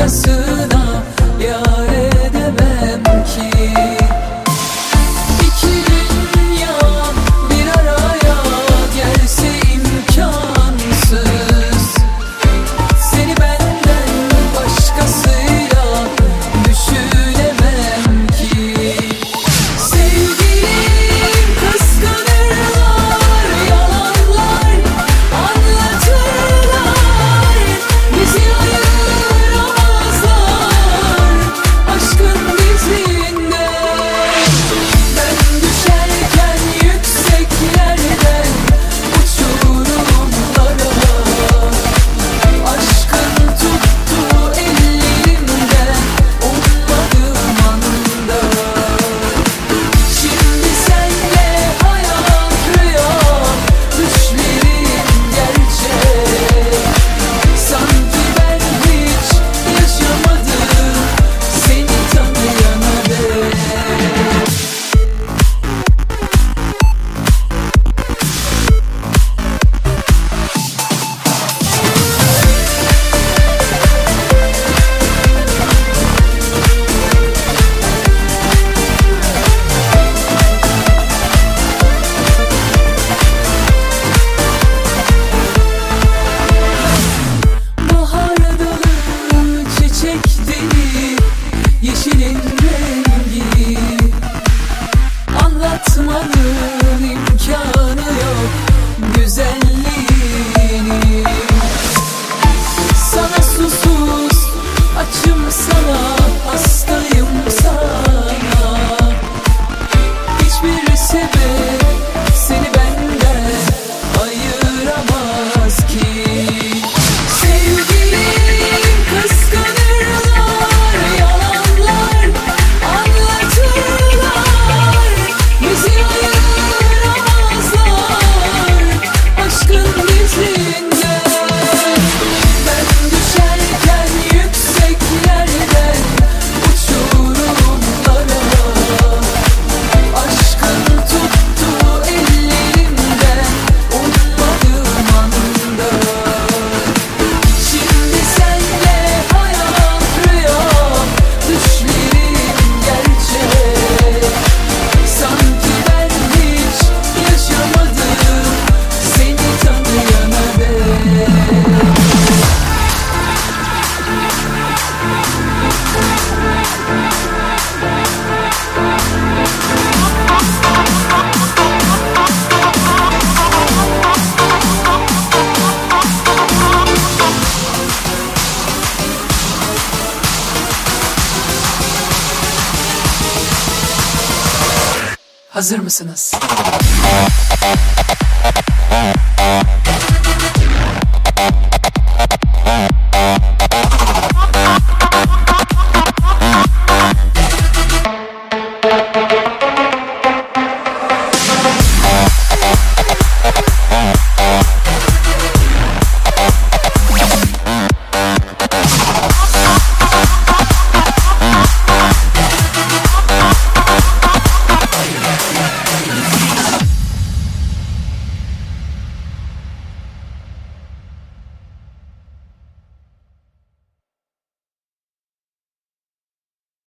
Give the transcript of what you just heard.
başkasına yar edemem ki. İki dünya bir araya gelse imkansız, seni benden başkasıyla düşünemem ki. Sevgilim kıskanırlar, yalanlar anlatırlar, bizi ayıramazlar aşkın bizinde. Ben düşerken yükseklerden uçurumlara, aşkın tuttu ellerimden ummadığım anda. Şimdi senle hayat rüya, düşlerim gerçek. Sanki ben hiç yaşamadım seni tanıyana dek. Bahar dalı, çiçek dili, yeşilin rengi, anlatmanın imkanı yok güzelliğini. Sana susuz, açım sana, hastayım sana. Hiçbir sebep seni benden ayıramaz ki. Sevgilim kıskanırlar, yalanlar anlatırlar, bizi ayıramazlar aşkın bizinde. Ben düşerken yükseklerden uçurumlara, aşkın tuttu ellerimden ummadığım anda. Şimdi senle hayat rüya, düşlerim gerçek. Sanki ben hiç yaşamadım seni tanıyana dek. Hazır mısınız?